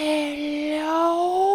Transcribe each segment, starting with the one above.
Hello?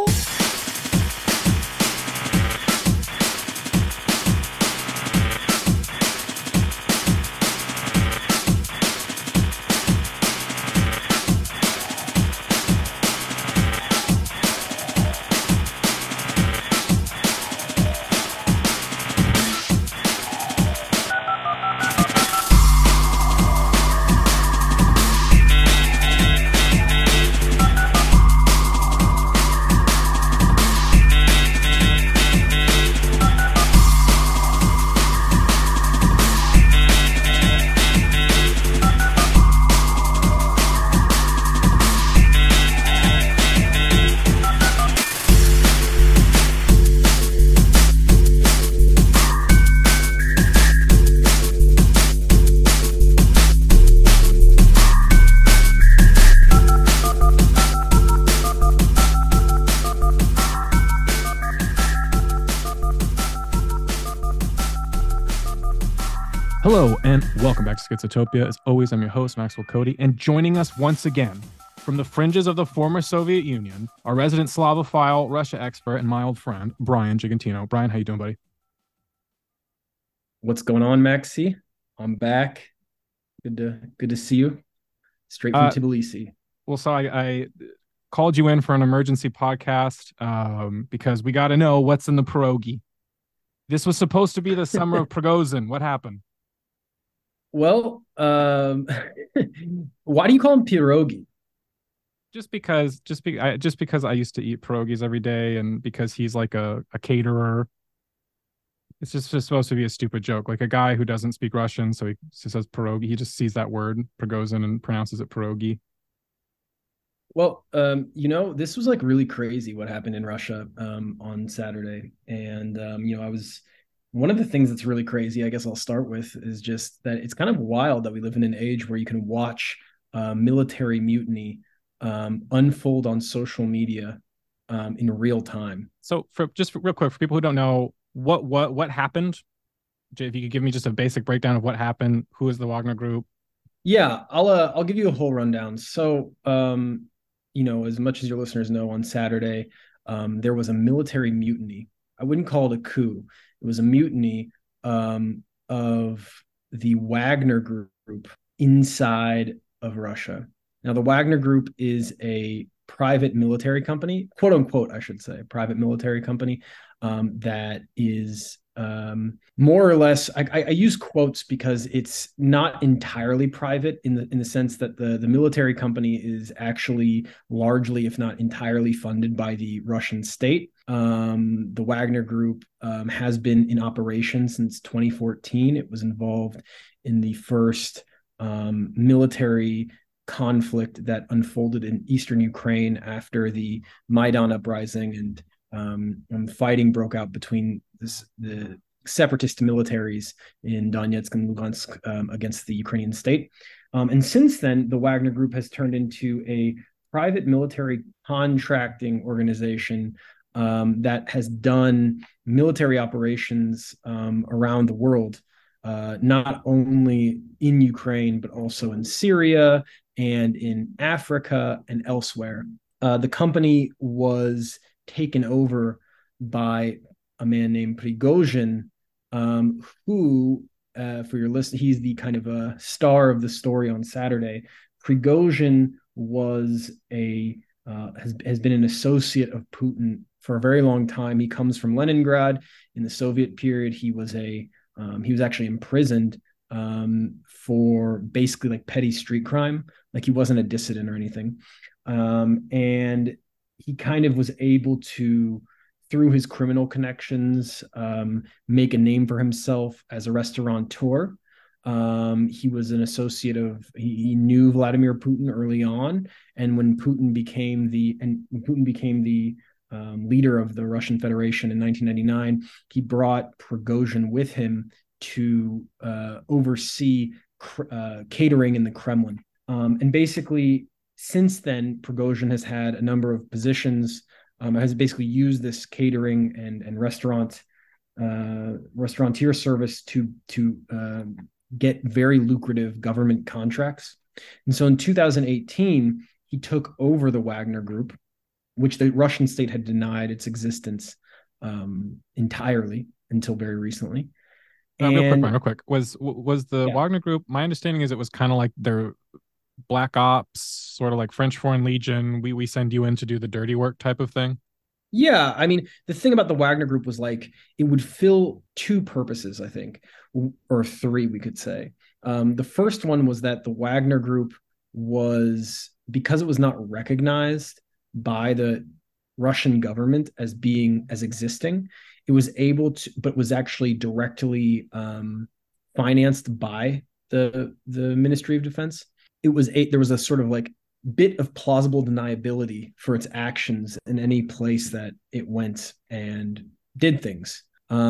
Hello and welcome back to Schizotopia. As always, I'm your host, Maxwell Cody, and joining us once again from the fringes of the former Soviet Union, our resident Slavophile, Russia expert, and my old friend, Brian Gigantino. Brian, how you doing, buddy? What's going on, Maxi? I'm back. Good to see you. Straight from Uh, Tbilisi. so I called you in for an emergency podcast because we got to know what's in the pierogi. This was supposed to be the summer of Prigozhin. What happened? Well, why do you call him pierogi? Just because I used to eat pierogies every day, and because he's like a caterer. It's just supposed to be a stupid joke, like a guy who doesn't speak Russian, so he just says pierogi. He just sees that word Prigozhin and pronounces it pierogi. Well, this was like really crazy what happened in Russia on Saturday. And I was one of the things that's really crazy, I guess I'll start with, is just that it's kind of wild that we live in an age where you can watch military mutiny unfold on social media in real time. So real quick for people who don't know what happened, if you could give me just a basic breakdown of what happened, who is the Wagner Group? Yeah, I'll give you a whole rundown. So, as much as your listeners know, on Saturday, there was a military mutiny. I wouldn't call it a coup. It was a mutiny of the Wagner Group inside of Russia. Now, the Wagner Group is a private military company, quote unquote, I should say, private military company that is more or less. I use quotes because it's not entirely private in the sense that the military company is actually largely, if not entirely, funded by the Russian state. The Wagner Group has been in operation since 2014. It was involved in the first military conflict that unfolded in eastern Ukraine after the Maidan uprising, and fighting broke out between the separatist militaries in Donetsk and Lugansk against the Ukrainian state. And since then, the Wagner Group has turned into a private military contracting organization that has done military operations around the world, not only in Ukraine, but also in Syria and in Africa and elsewhere. The company was taken over by a man named Prigozhin, who, for your list, he's the kind of a star of the story on Saturday. Prigozhin was has been an associate of Putin for a very long time. He comes from Leningrad. In the Soviet period, he was actually imprisoned for basically like petty street crime. Like, he wasn't a dissident or anything, and he kind of was able to, through his criminal connections, make a name for himself as a restaurateur. He was an associate he knew Vladimir Putin early on, and when Putin became the leader of the Russian Federation in 1999, he brought Prigozhin with him to oversee catering in the Kremlin. And basically, since then, Prigozhin has had a number of positions. Has basically used this catering and restaurateur service to get very lucrative government contracts. And so in 2018, he took over the Wagner Group, which the Russian state had denied its existence entirely until very recently. Real quick, And Brian, real quick. Was the yeah, Wagner Group? My understanding is it was kind of like their Black Ops, sort of like French Foreign Legion. We send you in to do the dirty work type of thing. yeah, I mean, the thing about the Wagner Group was like it would fill two purposes, I think, or three, we could say. The first one was that the Wagner Group was, because it was not recognized by the Russian government as being as existing, it was able to, but was actually directly financed by the Ministry of Defense. There was a sort of like bit of plausible deniability for its actions in any place that it went and did things.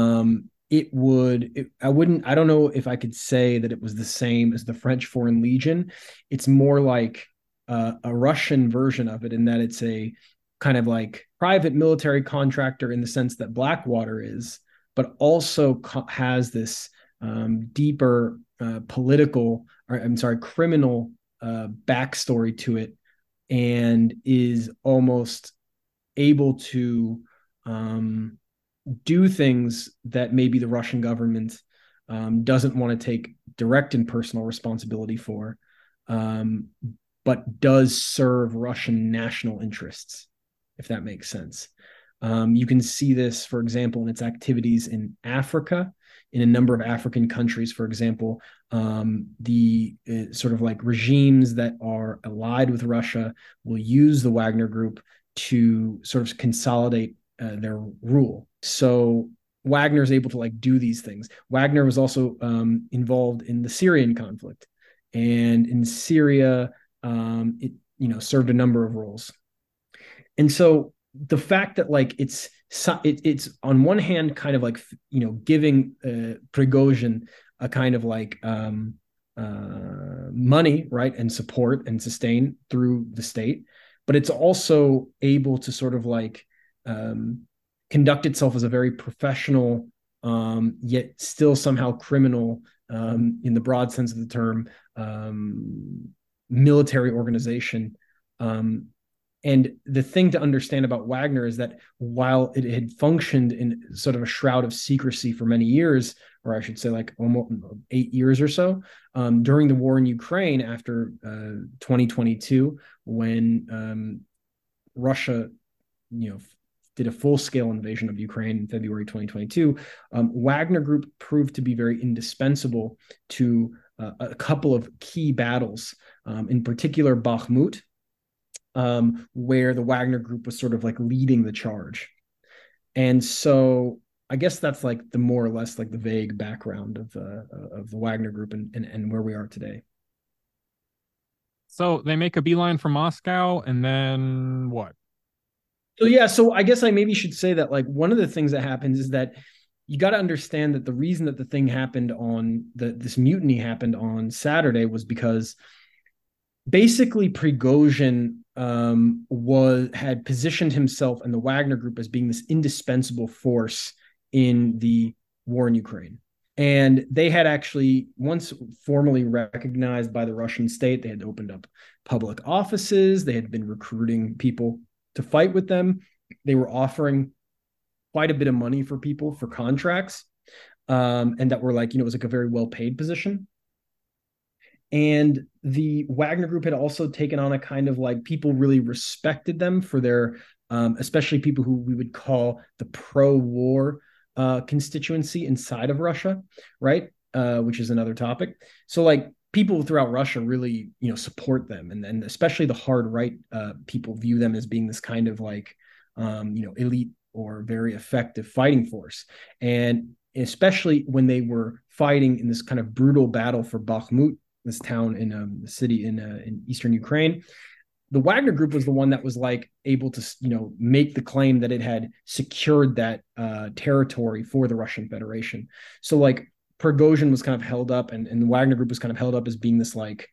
I don't know if I could say that it was the same as the French Foreign Legion. It's more like a Russian version of it in that it's a kind of like private military contractor in the sense that Blackwater is, but also has this deeper political, or I'm sorry, criminal backstory to it, and is almost able to um, do things that maybe the Russian government doesn't want to take direct and personal responsibility for, um, but does serve Russian national interests, if that makes sense. You can see this, for example, in its activities in Africa, in a number of African countries. For example, the sort of like regimes that are allied with Russia will use the Wagner Group to sort of consolidate their rule. So Wagner is able to like do these things. Wagner was also involved in the Syrian conflict, and in Syria, it served a number of roles. And so the fact that like it's on one hand kind of like giving Prigozhin a kind of like money, right, and support and sustain through the state, but it's also able to sort of like um, conduct itself as a very professional, yet still somehow criminal, in the broad sense of the term, military organization. Um, and the thing to understand about Wagner is that while it had functioned in sort of a shroud of secrecy for many years, or I should say like almost 8 years or so, during the war in Ukraine after 2022, when Russia, did a full-scale invasion of Ukraine in February 2022, Wagner Group proved to be very indispensable to a couple of key battles, in particular Bakhmut, where the Wagner Group was sort of like leading the charge. And so I guess that's like the more or less like the vague background of the Wagner Group and where we are today. So they make a beeline for Moscow, and then what? So yeah, so I guess I maybe should say that like one of the things that happens is that you got to understand that the reason that the thing happened on this mutiny happened on Saturday was because basically Prigozhin had positioned himself and the Wagner Group as being this indispensable force in the war in Ukraine. And they had actually, once formally recognized by the Russian state, they had opened up public offices. They had been recruiting people to fight with them. They were offering quite a bit of money for people for contracts, and that were like, it was like a very well paid position. And the Wagner Group had also taken on a kind of like, people really respected them for their, especially people who we would call the pro-war constituency inside of Russia, right? Which is another topic. So like people throughout Russia really, support them, and especially the hard right people view them as being this kind of like, elite or very effective fighting force. And especially when they were fighting in this kind of brutal battle for Bakhmut, this town in the city in eastern Ukraine, the Wagner Group was the one that was like able to, make the claim that it had secured that territory for the Russian Federation. So like Prigozhin was kind of held up, and the Wagner Group was kind of held up as being this like,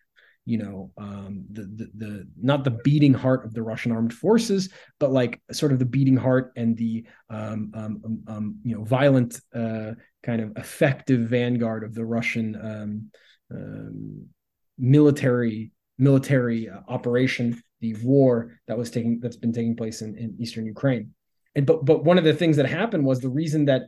the not the beating heart of the Russian armed forces, but like sort of the beating heart and the violent kind of effective vanguard of the Russian military operation the war that's been taking place in eastern Ukraine. And but one of the things that happened was the reason that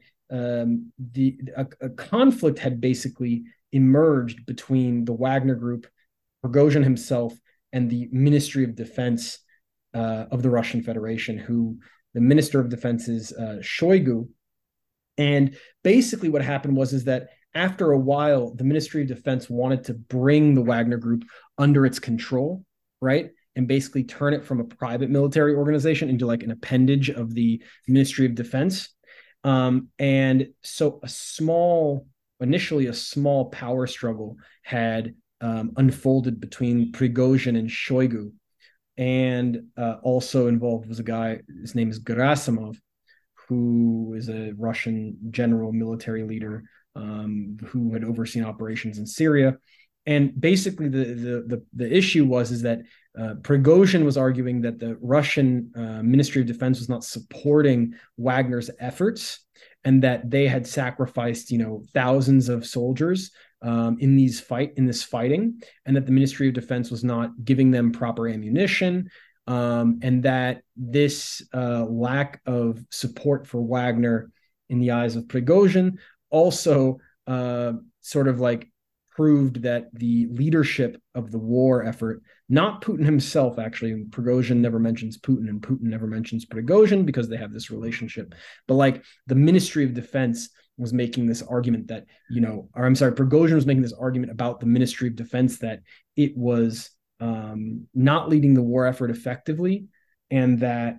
a conflict had basically emerged between the Wagner Group, Prigozhin himself, and the Ministry of Defense of the Russian Federation, who the Minister of Defense is Shoigu. And basically what happened was is that after a while, the Ministry of Defense wanted to bring the Wagner Group under its control, right? And basically turn it from a private military organization into like an appendage of the Ministry of Defense. And so initially a small power struggle had unfolded between Prigozhin and Shoigu. And also involved was a guy, his name is Gerasimov, who is a Russian general military leader who had overseen operations in Syria. And basically, the issue is that Prigozhin was arguing that the Russian Ministry of Defense was not supporting Wagner's efforts, and that they had sacrificed, thousands of soldiers in this fighting, and that the Ministry of Defense was not giving them proper ammunition, and that this lack of support for Wagner in the eyes of Prigozhin also sort of like proved that the leadership of the war effort, not Putin himself, actually, Prigozhin never mentions Putin and Putin never mentions Prigozhin because they have this relationship, but like the Ministry of Defense was making this argument that, Prigozhin was making this argument about the Ministry of Defense that it was not leading the war effort effectively, and that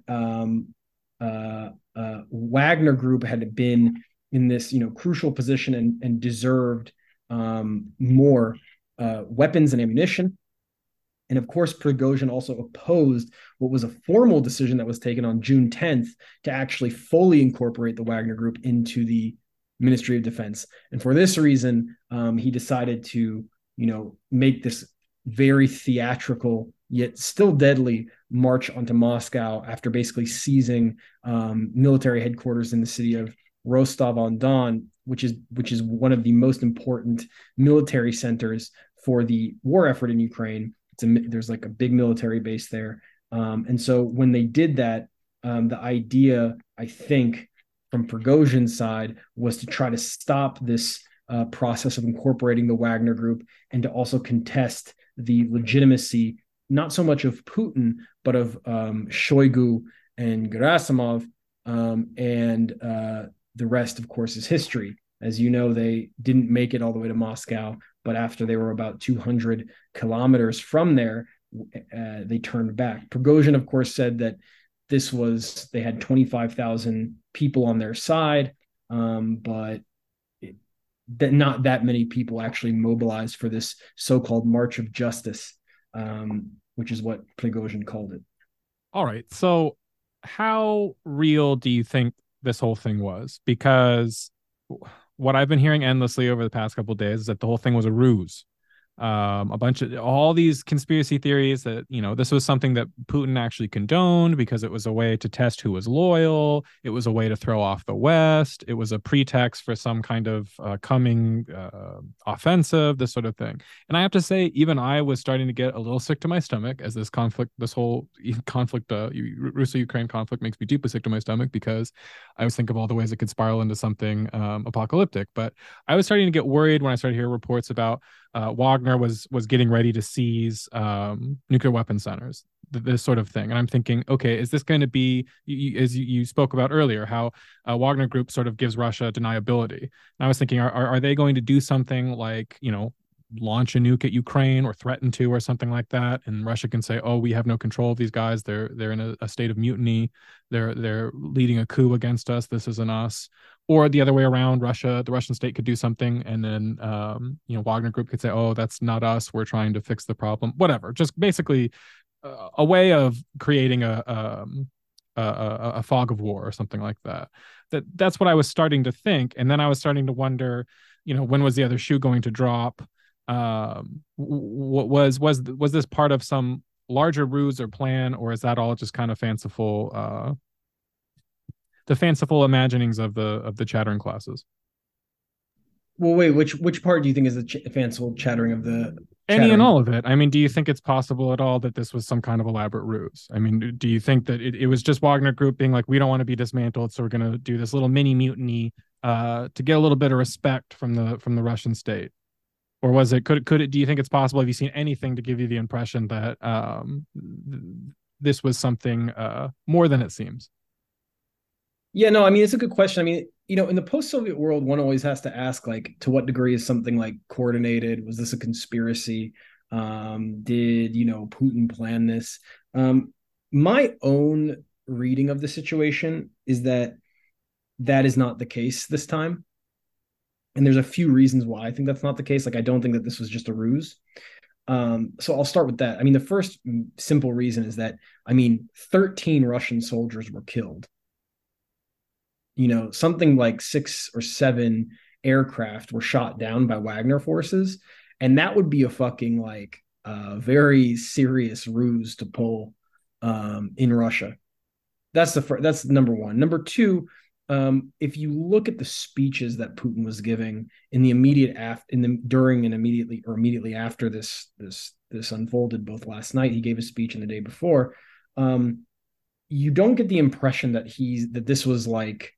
Wagner Group had been in this, crucial position and deserved more weapons and ammunition. And of course, Prigozhin also opposed what was a formal decision that was taken on June 10th to actually fully incorporate the Wagner Group into the Ministry of Defense. And for this reason, he decided to, make this very theatrical yet still deadly march onto Moscow after basically seizing military headquarters in the city of Rostov-on-Don, which is one of the most important military centers for the war effort in Ukraine. There's like a big military base there, and so when they did that, the idea, I think, from Prigozhin's side was to try to stop this process of incorporating the Wagner Group and to also contest the legitimacy, not so much of Putin, but of Shoigu and Gerasimov, and the rest, of course, is history. As you know, they didn't make it all the way to Moscow, but after they were about 200 kilometers from there, they turned back. Prigozhin, of course, said that they had 25,000 people on their side, but that not that many people actually mobilized for this so-called March of Justice, which is what Prigozhin called it. All right. So how real do you think this whole thing was? Because what I've been hearing endlessly over the past couple of days is that the whole thing was a ruse. A bunch of all these conspiracy theories that, this was something that Putin actually condoned because it was a way to test who was loyal. It was a way to throw off the West. It was a pretext for some kind of coming offensive, this sort of thing. And I have to say, even I was starting to get a little sick to my stomach as this whole conflict, Russo-Ukraine conflict makes me deeply sick to my stomach because I was thinking of all the ways it could spiral into something apocalyptic. But I was starting to get worried when I started hearing reports about Wagner was getting ready to seize nuclear weapon centers, this sort of thing. And I'm thinking, okay, is this going to be, as you spoke about earlier, how Wagner Group sort of gives Russia deniability? And I was thinking, are they going to do something like, launch a nuke at Ukraine or threaten to or something like that, and Russia can say, oh, we have no control of these guys, they're in a state of mutiny, they're leading a coup against us, this isn't us. Or the other way around, the Russian state could do something, and then Wagner Group could say, oh, that's not us, we're trying to fix the problem, whatever. Just basically a way of creating a fog of war or something like that. That's what I was starting to think. And then I was starting to wonder, when was the other shoe going to drop? Was this part of some larger ruse or plan, or is that all just kind of fanciful, the fanciful imaginings of the chattering classes? Well, wait, which part do you think is the fanciful chattering of the Any and chattering. all of it. I mean, do you think it's possible at all that this was some kind of elaborate ruse? I mean, do you think that it was just Wagner Group being like, we don't want to be dismantled, so we're going to do this little mini mutiny to get a little bit of respect from the Russian state? Or was it could it? Do you think it's possible? Have you seen anything to give you the impression that this was something more than it seems? Yeah, no, I mean it's a good question. I mean, in the post-Soviet world, one always has to ask, like, to what degree is something like coordinated? Was this a conspiracy? Did Putin plan this? My own reading of the situation is that that is not the case this time, and there's a few reasons why I think that's not the case. Like, I don't think that this was just a ruse. So I'll start with that. I mean, the first simple reason is that, I mean, 13 Russian soldiers were killed. Something like 6 or 7 aircraft were shot down by Wagner forces, and that would be a fucking like very serious ruse to pull in Russia. That's number one. Number two, if you look at the speeches that Putin was giving in the immediate after, in the during and immediately after this unfolded, both last night he gave a speech and the day before. You don't get the impression that this was like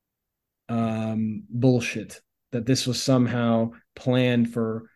bullshit, that this was somehow planned for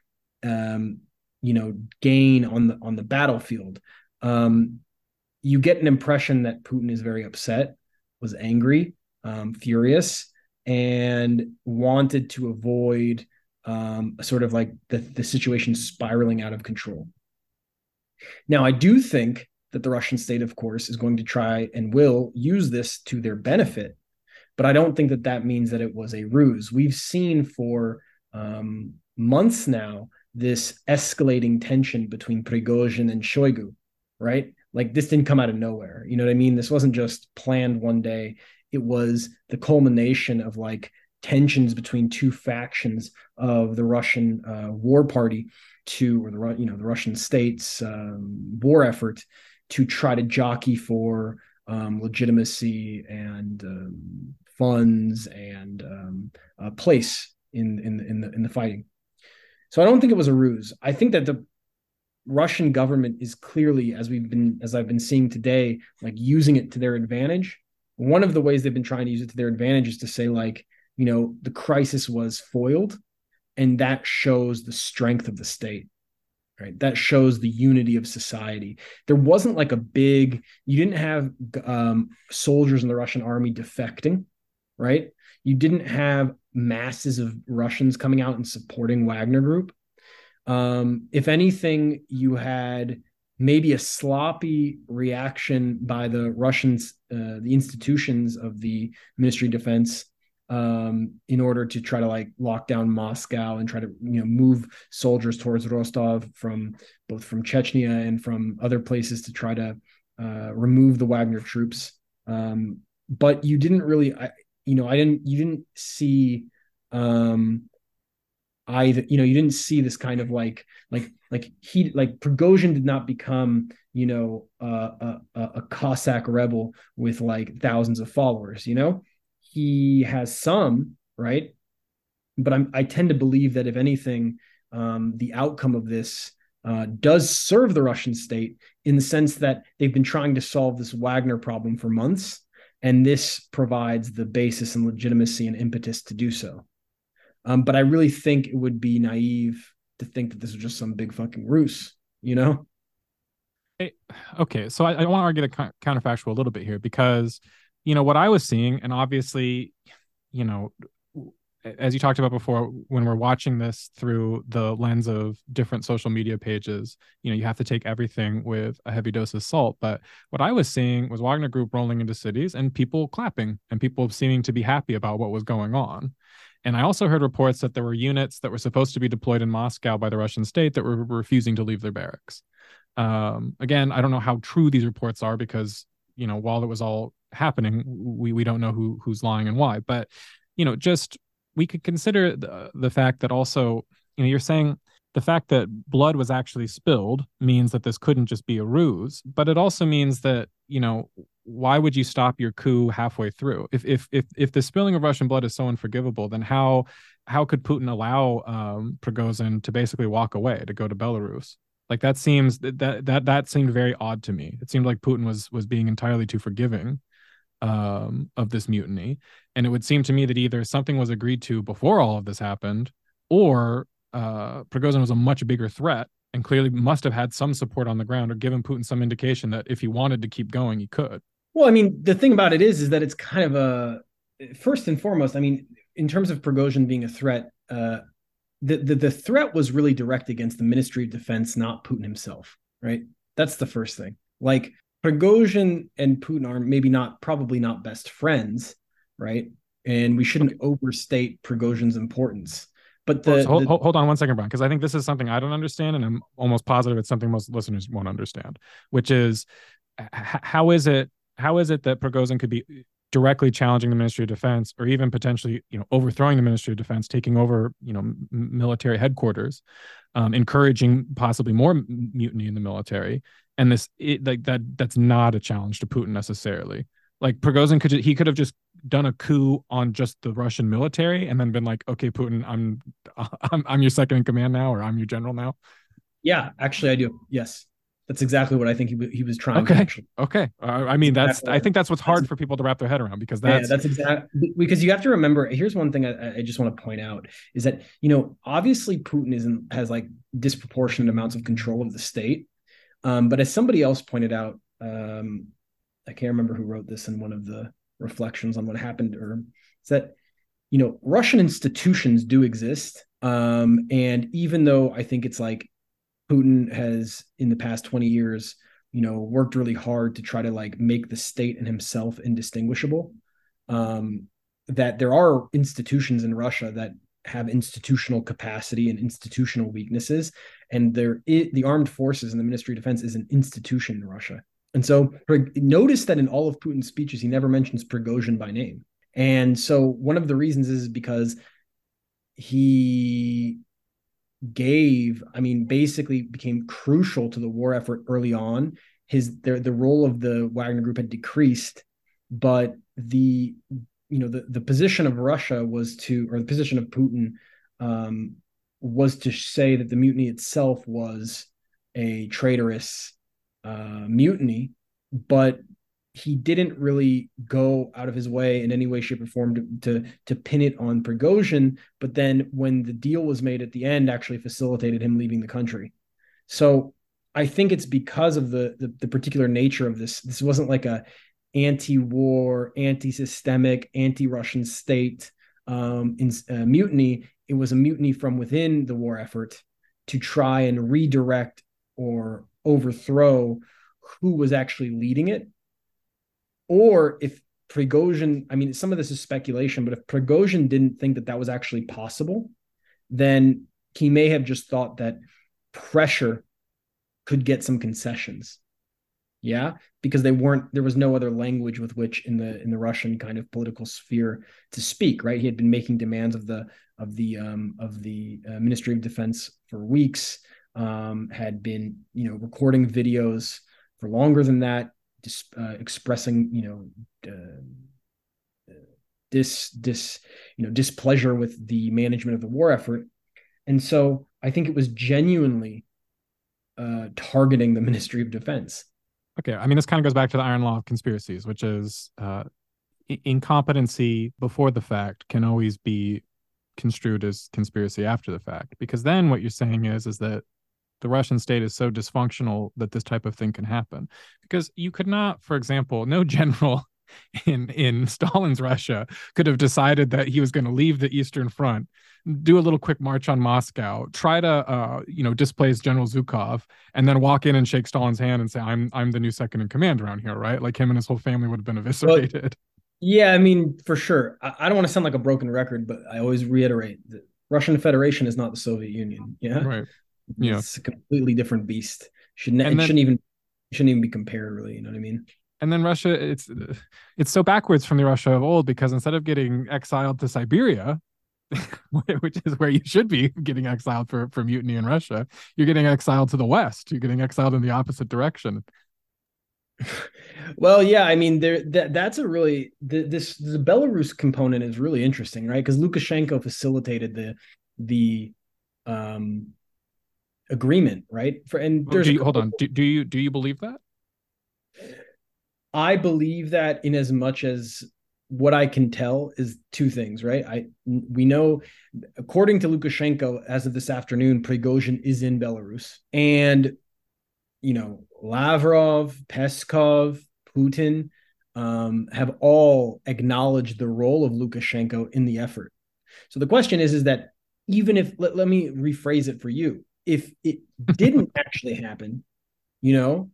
gain on the battlefield. You get an impression that Putin is very upset, was angry, furious, and wanted to avoid sort of like the situation spiraling out of control. Now, I do think that the Russian state, of course, is going to try and will use this to their benefit, but I don't think that that means that it was a ruse. We've seen for months now this escalating tension between Prigozhin and Shoigu, right? Like, this didn't come out of nowhere. You know what I mean? This wasn't just planned one day. It was the culmination of like tensions between two factions of the Russian war party or the Russian state's war effort to try to jockey for legitimacy and funds and place in the fighting. So I don't think it was a ruse. I think that the Russian government is clearly, as I've been seeing today, like using it to their advantage. One of the ways they've been trying to use it to their advantage is to say, like, the crisis was foiled, and that shows the strength of the state, right? That shows the unity of society. There wasn't like you didn't have soldiers in the Russian army defecting, right? You didn't have masses of Russians coming out and supporting Wagner Group. If anything, you had maybe a sloppy reaction by the Russians, the institutions of the Ministry of Defense, in order to try to like lock down Moscow and try to move soldiers towards Rostov both from Chechnya and from other places to try to remove the Wagner troops. But you didn't really, you didn't see either. You didn't see this kind of like Prigozhin did not become a Cossack rebel with like thousands of followers. He has some, right, but I tend to believe that if anything, the outcome of this does serve the Russian state, in the sense that they've been trying to solve this Wagner problem for months, and this provides the basis and legitimacy and impetus to do so. But I really think it would be naive to think that this was just some big fucking ruse, Okay, so I want to argue the counterfactual a little bit here, because what I was seeing, and obviously, you know, as you talked about before, when we're watching this through the lens of different social media pages, you have to take everything with a heavy dose of salt. But what I was seeing was Wagner Group rolling into cities and people clapping and people seeming to be happy about what was going on. And I also heard reports that there were units that were supposed to be deployed in Moscow by the Russian state that were refusing to leave their barracks. Again, I don't know how true these reports are, because while it was all happening, we don't know who's lying and why. But just we could consider the fact that also, you're saying the fact that blood was actually spilled means that this couldn't just be a ruse, but it also means that why would you stop your coup halfway through? If the spilling of Russian blood is so unforgivable, then how could Putin allow Prigozhin to basically walk away to go to Belarus? Like that seems that seemed very odd to me. It seemed like Putin was being entirely too forgiving of this mutiny, and it would seem to me that either something was agreed to before all of this happened, or Prigozhin was a much bigger threat and clearly must have had some support on the ground or given Putin some indication that if he wanted to keep going, he could. Well, I mean, the thing about it is that it's kind of a first and foremost. I mean, in terms of Prigozhin being a threat, the threat was really direct against the Ministry of Defense, not Putin himself. Right. That's the first thing. Like Prigozhin and Putin are maybe not, probably not best friends, right? And we shouldn't overstate Prigozhin's importance. But Well, so hold on one second, Brian, because I think this is something I don't understand, and I'm almost positive it's something most listeners won't understand, which is how is it that Prigozhin could be directly challenging the Ministry of Defense, or even potentially, overthrowing the Ministry of Defense, taking over, military headquarters, encouraging possibly more mutiny in the military, and that's not a challenge to Putin necessarily. Like Prigozhin could have just done a coup on just the Russian military and then been like, okay, Putin, I'm your second in command now, or I'm your general now. Yeah, actually, I do. Yes, that's exactly what I think he was trying to Okay. actually. Okay. I mean, Exactly. I think that's what's That's hard for people to wrap their head around, because Yeah, that's that's exactly because you have to remember. Here's one thing I just want to point out is that obviously Putin has like disproportionate amounts of control of the state, but as somebody else pointed out, I can't remember who wrote this in one of the reflections on what happened, or is that Russian institutions do exist, and even though I think it's like Putin has in the past 20 years worked really hard to try to like make the state and himself indistinguishable. That there are institutions in Russia that have institutional capacity and institutional weaknesses, and the armed forces and the Ministry of Defense is an institution in Russia. And so notice that in all of Putin's speeches, he never mentions Prigozhin by name. And so one of the reasons is because he basically became crucial to the war effort early on. The role of the Wagner Group had decreased, but the position of Russia was to, or the position of Putin was to say that the mutiny itself was a traitorous mutiny, but he didn't really go out of his way in any way, shape, or form to pin it on Prigozhin. But then when the deal was made at the end, actually facilitated him leaving the country. So I think it's because of the particular nature of this. This wasn't like a anti-war, anti-systemic, anti-Russian state mutiny. It was a mutiny from within the war effort to try and redirect or overthrow who was actually leading it. Or if Prigozhin, I mean, some of this is speculation, but if Prigozhin didn't think that was actually possible, then he may have just thought that pressure could get some concessions. Yeah, because there was no other language with which in the Russian kind of political sphere to speak, right? He had been making demands of the Ministry of Defense for weeks, had been recording videos for longer than that, expressing displeasure with the management of the war effort. And so I think it was genuinely targeting the Ministry of Defense. okay. I mean, this kind of goes back to the iron law of conspiracies, which is incompetency before the fact can always be construed as conspiracy after the fact, because then what you're saying is that the Russian state is so dysfunctional that this type of thing can happen. Because you could not, for example, no general in Stalin's Russia could have decided that he was going to leave the Eastern Front, do a little quick march on Moscow, try to displace General Zhukov, and then walk in and shake Stalin's hand and say, I'm the new second in command around here, right? Like him and his whole family would have been eviscerated. But, yeah, I mean, for sure. I don't want to sound like a broken record, but I always reiterate that Russian Federation is not the Soviet Union. Yeah. Right. Yeah. It's a completely different beast. Shouldn't even be compared, really. You know what I mean? And then Russia, it's so backwards from the Russia of old, because instead of getting exiled to Siberia, which is where you should be getting exiled for mutiny in Russia, you're getting exiled to the West. You're getting exiled in the opposite direction. Well, yeah, I mean, that's a really the Belarus component is really interesting, right? Because Lukashenko facilitated the um agreement, right? For and Well, there's do a you hold couple. on? Do you believe that? I believe that in as much as what I can tell is two things, right? We know, according to Lukashenko, as of this afternoon, Prigozhin is in Belarus, and Lavrov, Peskov, Putin have all acknowledged the role of Lukashenko in the effort. So the question is that even if let me rephrase it for you, if it didn't actually happen, you know,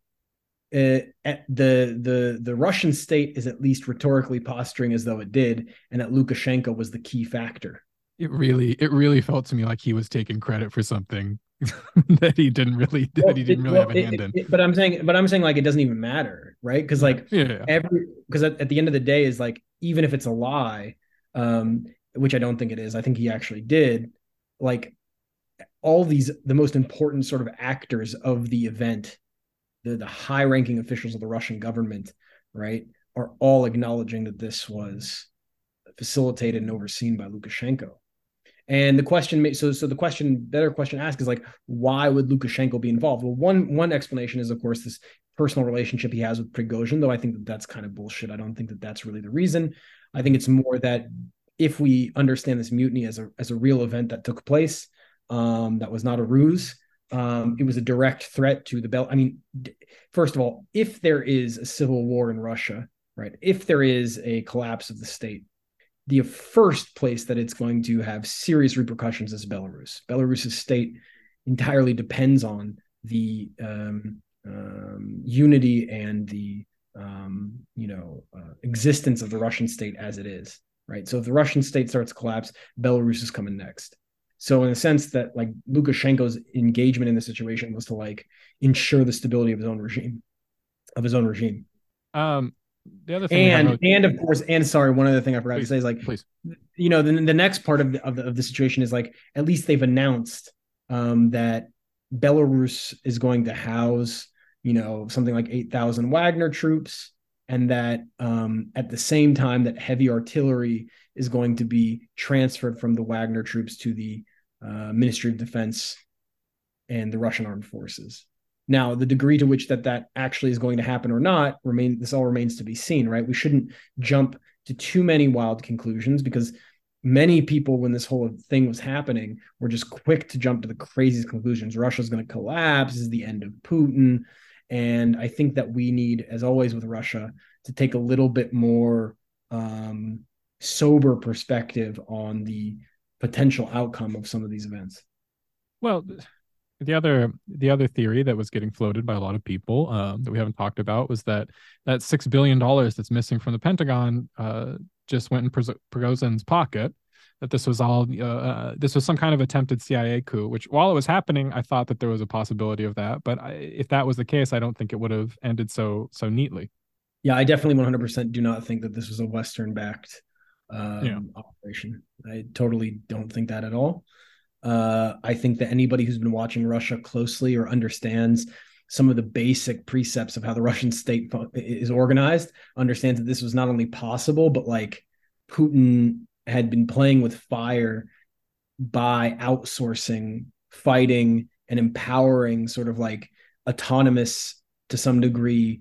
the Russian state is at least rhetorically posturing as though it did, and that Lukashenko was the key factor. It really felt to me like he was taking credit for something that he didn't really have a hand in. But I'm saying like it doesn't even matter, right? Because Yeah, like yeah, yeah. at the end of the day is like even if it's a lie, um, which I don't think it is, I think he actually did. Like all these, the most important sort of actors of the event, the high ranking officials of the Russian government, right, are all acknowledging that this was facilitated and overseen by Lukashenko. And the question, so the better question asked is like, why would Lukashenko be involved? Well, one explanation is, of course, this personal relationship he has with Prigozhin, though I think that that's kind of bullshit. I don't think that that's really the reason. I think it's more that if we understand this mutiny as a real event that took place, that was not a ruse. It was a direct threat to the Bel. I mean, first of all, if there is a civil war in Russia, right? If there is a collapse of the state, the first place that it's going to have serious repercussions is Belarus. Belarus's state entirely depends on the unity and the existence of the Russian state as it is, right? So if the Russian state starts to collapse, Belarus is coming next. So in a sense that like Lukashenko's engagement in the situation was to like ensure the stability of his own regime, of his own regime. Um, the other thing we haven't And really. and of course, and sorry, one other thing I forgot to Please, say is like, please. the next part of the situation is like at least they've announced that Belarus is going to house something like 8,000 Wagner troops, and that at the same time that heavy artillery is going to be transferred from the Wagner troops to the Ministry of Defense and the Russian armed forces. Now, the degree to which that actually is going to happen or not this all remains to be seen, right? We shouldn't jump to too many wild conclusions because many people, when this whole thing was happening, were just quick to jump to the craziest conclusions. Russia's going to collapse. This is the end of Putin. And I think that we need, as always with Russia, to take a little bit more sober perspective on the potential outcome of some of these events. Well, the other theory that was getting floated by a lot of people that we haven't talked about was that $6 billion that's missing from the Pentagon just went in Prigozhin's pocket. That this was some kind of attempted CIA coup. Which, while it was happening, I thought that there was a possibility of that. But if that was the case, I don't think it would have ended so neatly. Yeah, I definitely 100% do not think that this was a Western backed Yeah. operation. I totally don't think that at all. I think that anybody who's been watching Russia closely or understands some of the basic precepts of how the Russian state is organized understands that this was not only possible, but like Putin had been playing with fire by outsourcing fighting and empowering sort of like autonomous to some degree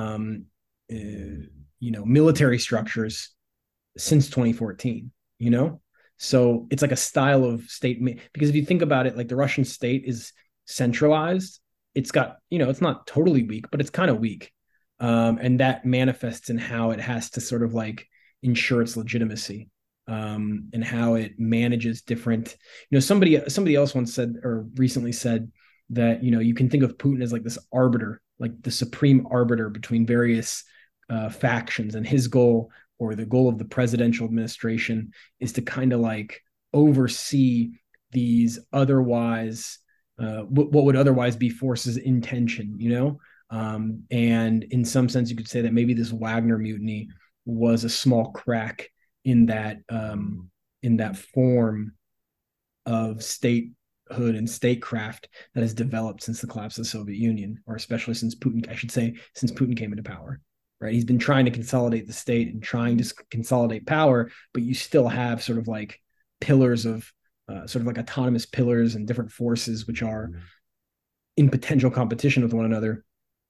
military structures since 2014, so it's like a style of state because if you think about it, like the Russian state is centralized. It's got, it's not totally weak, but it's kind of weak. And that manifests in how it has to sort of like ensure its legitimacy, and how it manages different, somebody else once said or recently said that, you can think of Putin as like this arbiter, like the supreme arbiter between various factions, and his goal or the goal of the presidential administration is to kind of like oversee these otherwise what would otherwise be forces in tension, and in some sense you could say that maybe this Wagner mutiny was a small crack in that form of state and statecraft that has developed since the collapse of the Soviet Union, or especially since Putin, I should say, since Putin came into power. Right, he's been trying to consolidate the state and trying to consolidate power, but you still have sort of like pillars of sort of like autonomous pillars and different forces which are in potential competition with one another.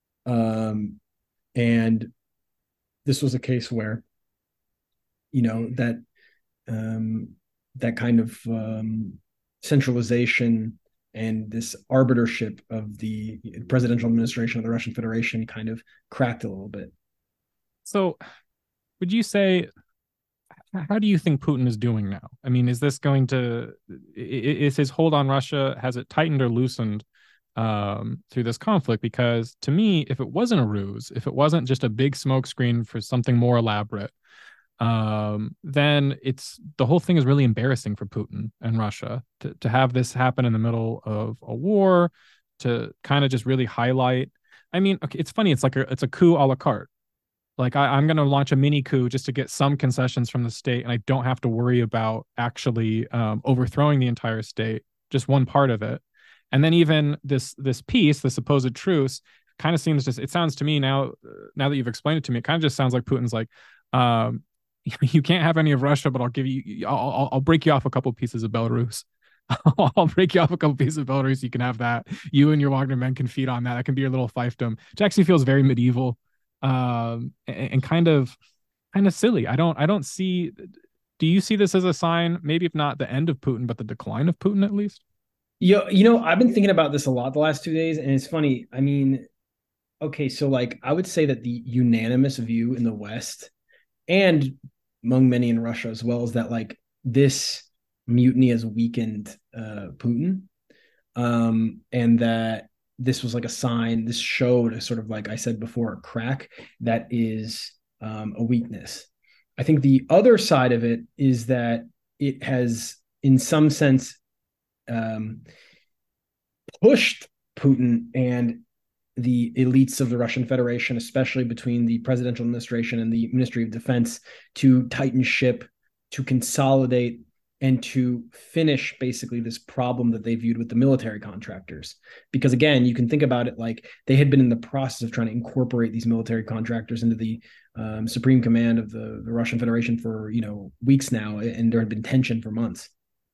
And this was a case where, that that kind of centralization and this arbitership of the presidential administration of the Russian Federation kind of cracked a little bit. So, would you say, how do you think Putin is doing now? I mean, is this going to, is his hold on Russia, has it tightened or loosened through this conflict? Because to me, if it wasn't a ruse, if it wasn't just a big smokescreen for something more elaborate, then the whole thing is really embarrassing for Putin and Russia to have this happen in the middle of a war, to kind of just really highlight. I mean, okay, it's funny. It's a coup a la carte. Like I'm going to launch a mini coup just to get some concessions from the state, and I don't have to worry about actually overthrowing the entire state, just one part of it. And then even this peace, the supposed truce, kind of seems just. It sounds to me now that you've explained it to me, it kind of just sounds like Putin's like, you can't have any of Russia, but I'll give you, I'll break you off a couple pieces of Belarus. I'll break you off a couple pieces of Belarus. You can have that. You and your Wagner men can feed on that. That can be your little fiefdom, which actually feels very medieval, and kind of silly. I don't see. Do you see this as a sign, maybe if not the end of Putin, but the decline of Putin at least? I've been thinking about this a lot the last 2 days, and it's funny. I mean, okay, so like I would say that the unanimous view in the West and among many in Russia as well is that like this mutiny has weakened Putin, and that this was like a sign. This showed a sort of, like I said before, a crack that is a weakness. I think the other side of it is that it has, in some sense, pushed Putin and the elites of the Russian Federation, especially between the presidential administration and the Ministry of Defense, to tighten ship, to consolidate, and to finish basically this problem that they viewed with the military contractors. Because again, you can think about it like they had been in the process of trying to incorporate these military contractors into the supreme command of the Russian Federation for weeks now, and there had been tension for months.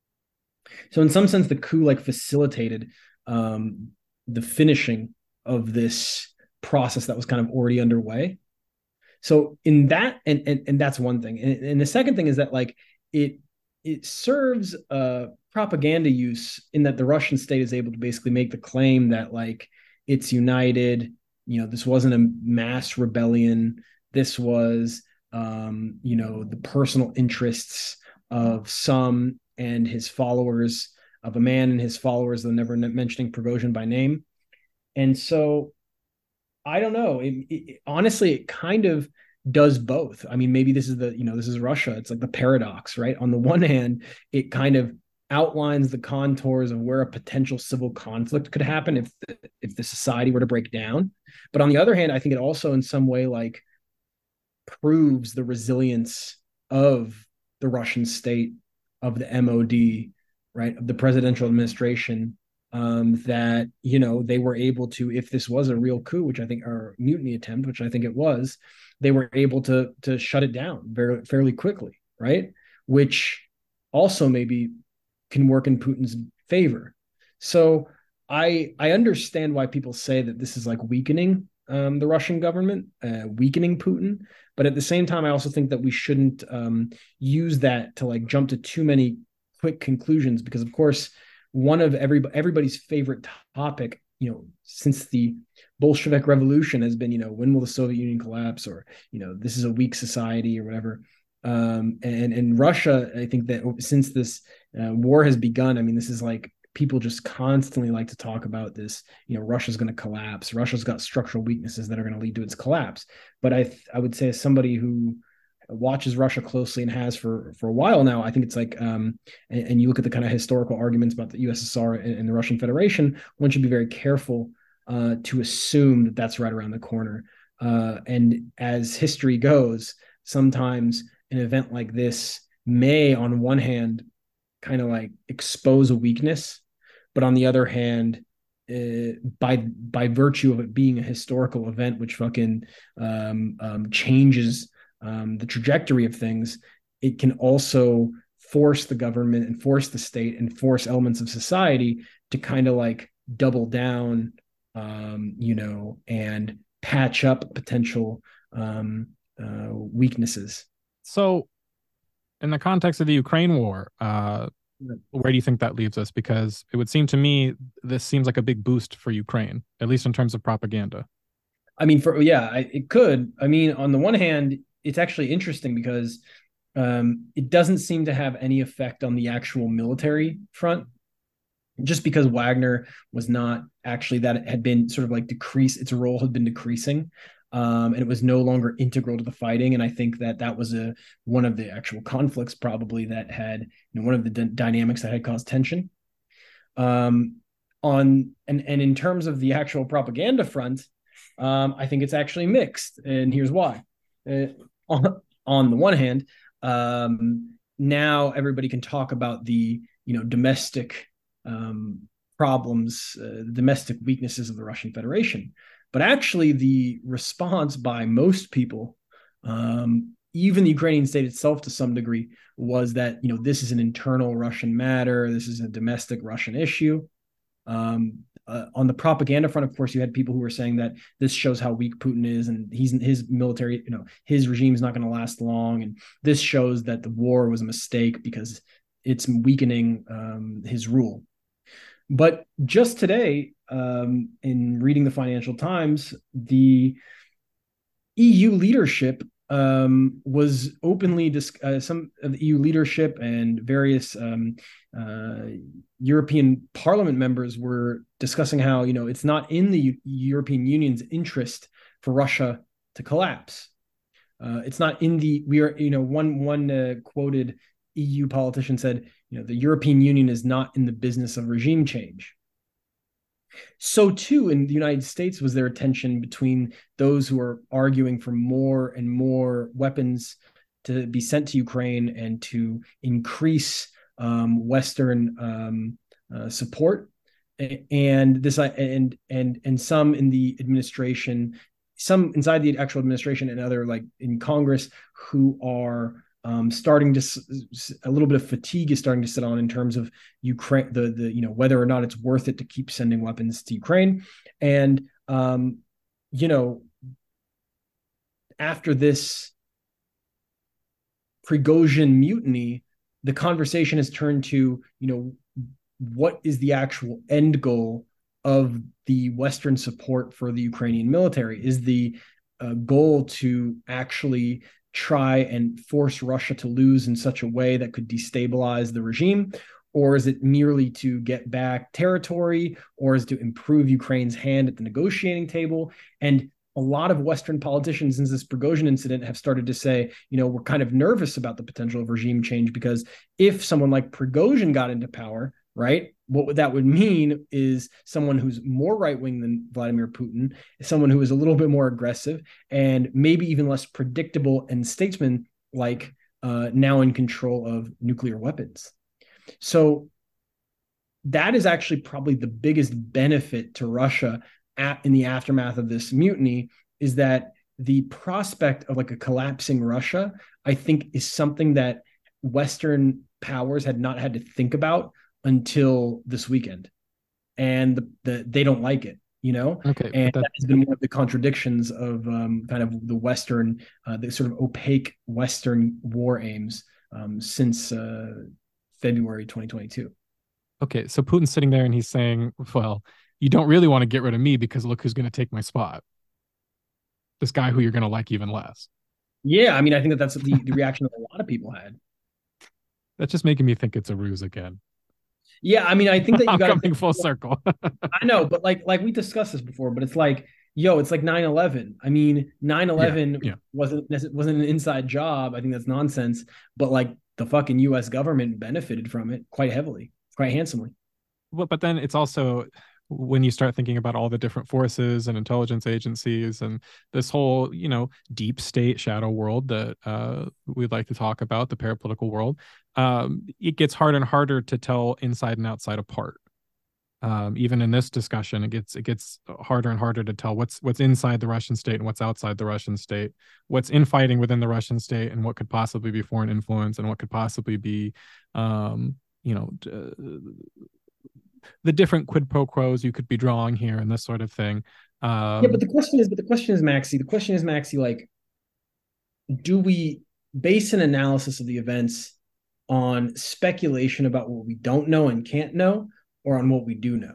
So in some sense, the coup like facilitated the finishing of this process that was kind of already underway. So in that, and that's one thing. And the second thing is that like it serves propaganda use, in that the Russian state is able to basically make the claim that like it's united. This wasn't a mass rebellion. This was the personal interests of some and his followers, of a man and his followers, though never mentioning Prigozhin by name. And so I don't know. Honestly, it kind of does both. I mean, maybe this is Russia. It's like the paradox, right? On the one hand, it kind of outlines the contours of where a potential civil conflict could happen if the society were to break down. But on the other hand, I think it also in some way like proves the resilience of the Russian state, of the MOD, right, of the presidential administration, that they were able to, if this was a real coup, which I think, or mutiny attempt, which I think it was, they were able to shut it down fairly quickly, right? Which also maybe can work in Putin's favor. So I understand why people say that this is like weakening the Russian government, weakening Putin. But at the same time, I also think that we shouldn't use that to like jump to too many quick conclusions, because of course, one of everybody's favorite topic, since the Bolshevik Revolution has been, when will the Soviet Union collapse, or this is a weak society or whatever. And Russia, I think that since this war has begun, I mean, this is like people just constantly like to talk about this. Russia's going to collapse. Russia's got structural weaknesses that are going to lead to its collapse. But I would say, as somebody who watches Russia closely and has for a while now, I think it's like, and you look at the kind of historical arguments about the USSR and the Russian Federation, one should be very careful to assume that that's right around the corner. And as history goes, sometimes an event like this may, on one hand, kind of like expose a weakness, but on the other hand, by virtue of it being a historical event, which fucking changes the trajectory of things, it can also force the government and force the state and force elements of society to kind of like double down, and patch up potential weaknesses. So, in the context of the Ukraine war, where do you think that leaves us? Because it would seem to me this seems like a big boost for Ukraine, at least in terms of propaganda. I mean, it could. I mean, on the one hand, it's actually interesting because it doesn't seem to have any effect on the actual military front, just because Wagner was not actually that it had been sort of like its role had been decreasing. And it was no longer integral to the fighting. And I think that was one of the actual conflicts probably that had, one of the dynamics that had caused tension. And in terms of the actual propaganda front, I think it's actually mixed, and here's why. On the one hand, now everybody can talk about the domestic problems, domestic weaknesses of the Russian Federation. But actually, the response by most people, even the Ukrainian state itself to some degree, was that this is an internal Russian matter. This is a domestic Russian issue. On the propaganda front, of course, you had people who were saying that this shows how weak Putin is, and his military, his regime is not going to last long, and this shows that the war was a mistake because it's weakening his rule. But just today, in reading the Financial Times, the EU leadership was openly some of the EU leadership and various European Parliament members were discussing how it's not in the European Union's interest for Russia to collapse. It's not in the one quoted EU politician said the European Union is not in the business of regime change. So too in the United States was there a tension between those who are arguing for more and more weapons to be sent to Ukraine and to increase Western support, and this and some in the administration, some inside the actual administration, and other like in Congress who are starting to a little bit of fatigue is starting to set on in terms of Ukraine, the whether or not it's worth it to keep sending weapons to Ukraine. And after this Prigozhin mutiny, the conversation has turned to what is the actual end goal of the Western support for the Ukrainian military? Is the goal to actually try and force Russia to lose in such a way that could destabilize the regime? Or is it merely to get back territory? Or is it to improve Ukraine's hand at the negotiating table? And a lot of Western politicians since this Prigozhin incident have started to say, we're kind of nervous about the potential of regime change, because if someone like Prigozhin got into power, right, what that would mean is someone who's more right-wing than Vladimir Putin, someone who is a little bit more aggressive and maybe even less predictable and statesman-like, now in control of nuclear weapons. So that is actually probably the biggest benefit to Russia in the aftermath of this mutiny, is that the prospect of like a collapsing Russia, I think, is something that Western powers had not had to think about until this weekend, and they don't like it, Okay, and that has been one of the contradictions of kind of the Western, the sort of opaque Western war aims since February 2022. Okay, so Putin's sitting there and he's saying, well, you don't really want to get rid of me because look who's going to take my spot. This guy who you're going to like even less. Yeah, I mean, I think that's the reaction that a lot of people had. That's just making me think it's a ruse again. Yeah, I mean, I think that you I'm got coming full circle. I know, but like we discussed this before, but it's like, it's like 9/11. I mean, 9/11 wasn't an inside job. I think that's nonsense. But like the fucking U.S. government benefited from it quite heavily, quite handsomely. But then it's also, when you start thinking about all the different forces and intelligence agencies and this whole, deep state shadow world that we'd like to talk about, the parapolitical world, it gets harder and harder to tell inside and outside apart. Even in this discussion, it gets harder and harder to tell what's inside the Russian state and what's outside the Russian state, what's infighting within the Russian state, and what could possibly be foreign influence, and what could possibly be, you know, the different quid pro quos you could be drawing here and this sort of thing. Yeah, but the question is, Maxi. The question is, Maxi, like, do we base an analysis of the events on speculation about what we don't know and can't know, or on what we do know?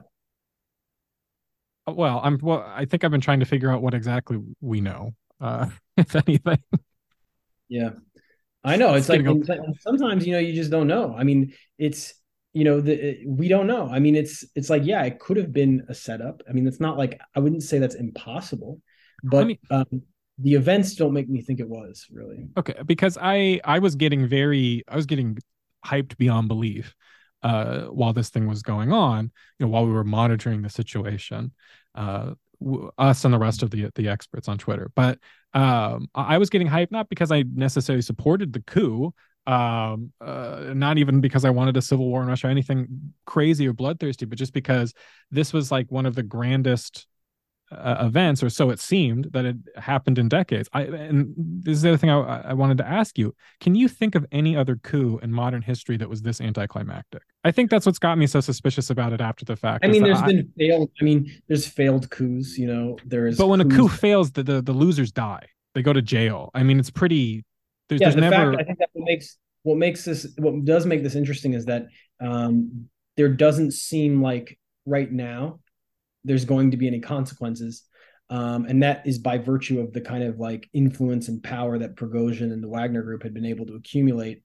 Well, I think I've been trying to figure out what exactly we know, if anything. Yeah, I know. It's It's like getting a, sometimes you just don't know. I mean, it's we don't know. I mean, it's like, yeah, it could have been a setup. I mean, it's not like, I wouldn't say that's impossible, I but mean, the events don't make me think it was really. okay, because I was getting hyped beyond belief while this thing was going on, while we were monitoring the situation, us and the rest of the experts on Twitter. But I was getting hyped not because I necessarily supported the coup, not even because I wanted a civil war in Russia or anything crazy or bloodthirsty, but just because this was like one of the grandest events, or so it seemed, that it happened in decades. And this is the other thing I wanted to ask you. Can you think of any other coup in modern history that was this anticlimactic? I think that's what's got me so suspicious about it after the fact. I Is mean, that there's been failed. I mean, there's failed coups. There's but when a coup coups. fails, the losers die. They go to jail. I mean, it's pretty. Yeah, There's the fact, never. I think that what does make this interesting is that there doesn't seem like right now there's going to be any consequences. And that is by virtue of the kind of like influence and power that Prigozhin and the Wagner Group had been able to accumulate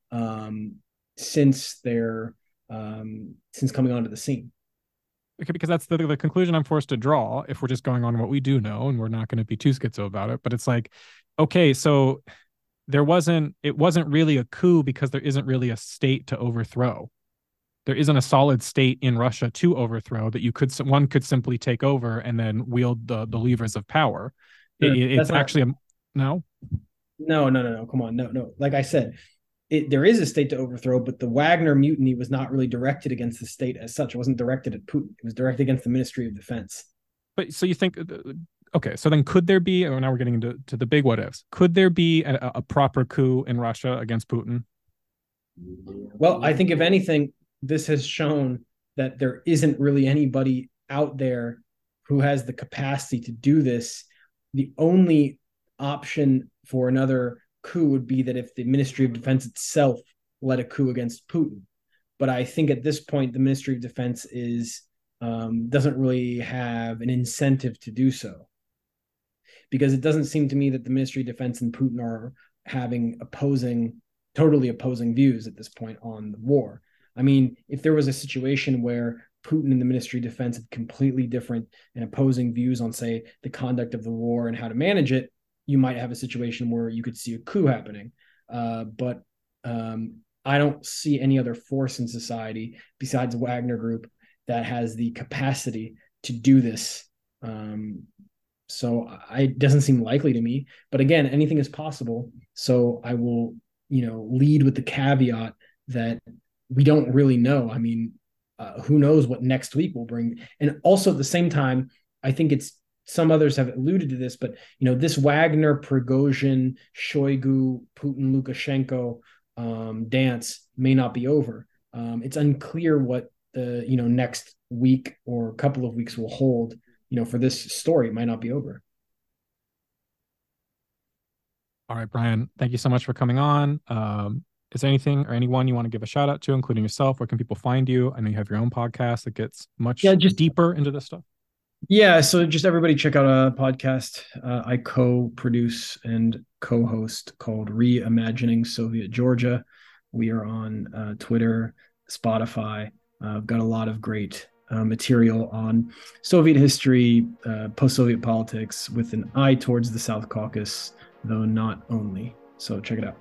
since since coming onto the scene. Because that's the conclusion I'm forced to draw if we're just going on what we do know, and we're not going to be too schizo about it. But it's like, okay, so it wasn't really a coup because there isn't really a state to overthrow. There isn't a solid state in Russia to overthrow that one could simply take over and then wield the levers of power. It's That's not. actually no. No, no, no, no. Come on, no, no. Like I said, there is a state to overthrow, but the Wagner mutiny was not really directed against the state as such. It wasn't directed at Putin. It was directed against the Ministry of Defense. But so you think, okay, so then could there be, now we're getting into the big what ifs, could there be a proper coup in Russia against Putin? Well, I think if anything, this has shown that there isn't really anybody out there who has the capacity to do this. The only option for another coup would be that if the Ministry of Defense itself led a coup against Putin. But I think at this point, the Ministry of Defense doesn't really have an incentive to do so, because it doesn't seem to me that the Ministry of Defense and Putin are having totally opposing views at this point on the war. I mean, if there was a situation where Putin and the Ministry of Defense had completely different and opposing views on, say, the conduct of the war and how to manage it, you might have a situation where you could see a coup happening. But I don't see any other force in society besides the Wagner Group that has the capacity to do this. So it doesn't seem likely to me. But again, anything is possible. So I will, lead with the caveat that we don't really know. I mean, who knows what next week will bring? And also at the same time, I think some others have alluded to this, but this Wagner, Prigozhin, Shoigu, Putin, Lukashenko dance may not be over. It's unclear what the next week or couple of weeks will hold. For this story, it might not be over. All right, Brian, thank you so much for coming on. Is there anything or anyone you want to give a shout out to, including yourself? Where can people find you? I know you have your own podcast that gets much deeper into this stuff. Yeah, so just everybody check out a podcast I co-produce and co-host called Reimagining Soviet Georgia. We are on Twitter, Spotify. I've got a lot of great material on Soviet history, post-Soviet politics, with an eye towards the South Caucasus, though not only. So check it out.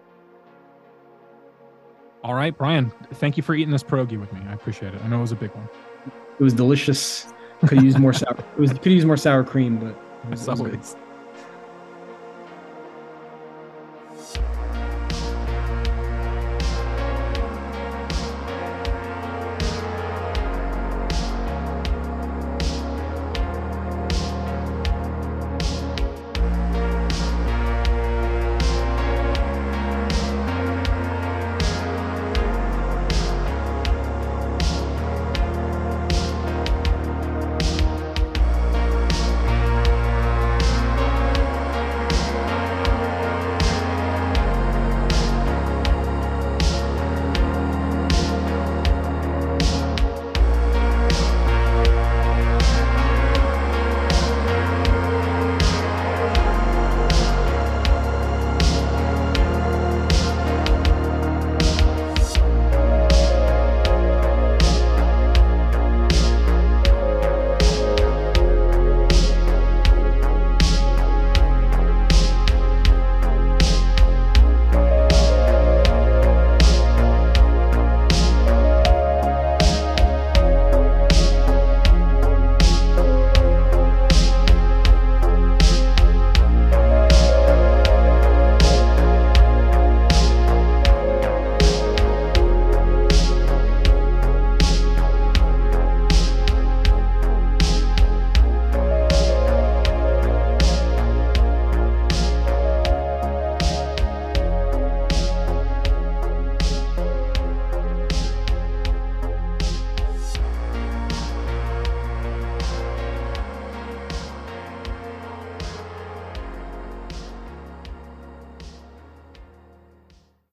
All right, Brian, thank you for eating this pierogi with me. I appreciate it. I know it was a big one. It was delicious. Could use more sour. Could use more sour cream, but it was Always.